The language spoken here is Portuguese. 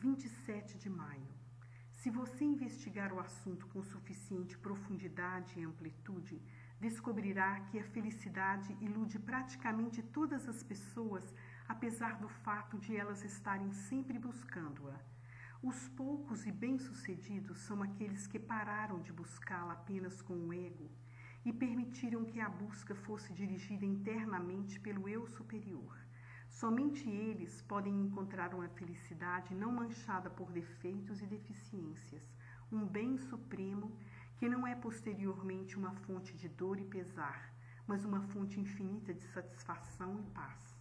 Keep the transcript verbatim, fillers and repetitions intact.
vinte e sete de maio. Se você investigar o assunto com suficiente profundidade e amplitude, descobrirá que a felicidade ilude praticamente todas as pessoas, apesar do fato de elas estarem sempre buscando-a. Os poucos e bem-sucedidos são aqueles que pararam de buscá-la apenas com o ego e permitiram que a busca fosse dirigida internamente pelo eu superior. Somente eles podem encontrar uma felicidade não manchada por defeitos e deficiências, um bem supremo que não é posteriormente uma fonte de dor e pesar, mas uma fonte infinita de satisfação e paz.